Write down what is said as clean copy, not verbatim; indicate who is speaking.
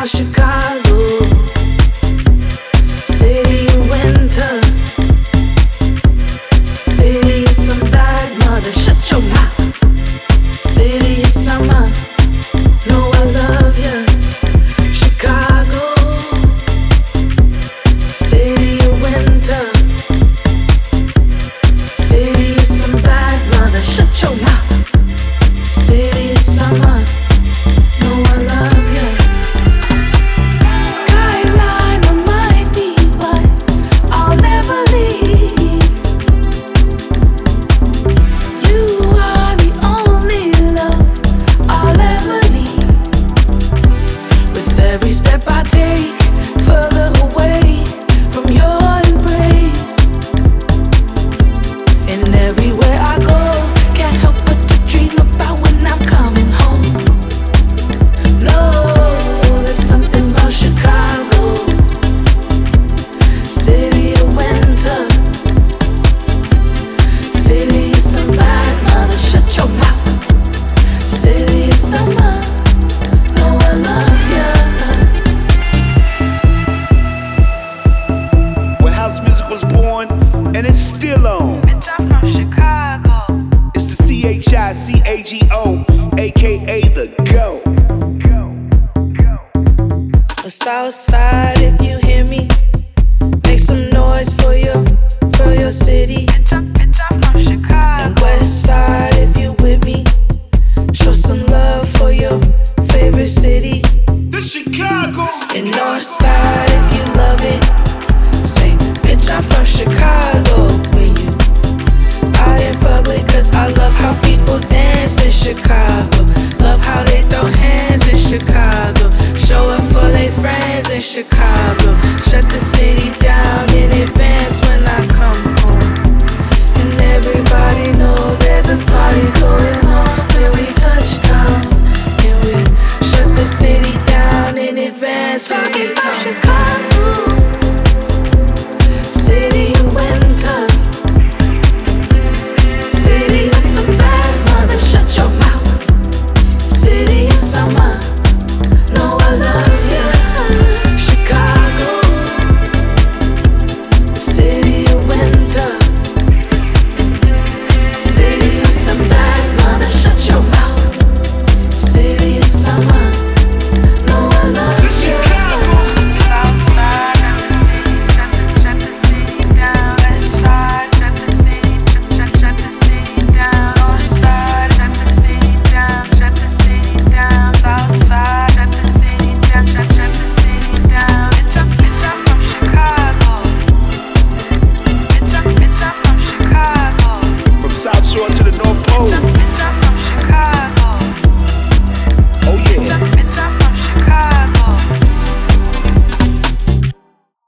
Speaker 1: CHICAGO, aka the GO.
Speaker 2: Southside, if you hear me, make some noise for your city. Bitch, I'm from Chicago. And Westside, if you with me, show some love for your favorite city.
Speaker 1: This Chicago.
Speaker 2: And Northside, if you love it, say, bitch, I'm from Chicago. When you out in public, cause I love how people dance in Chicago. Love how they throw hands in Chicago. Show up for their friends in Chicago.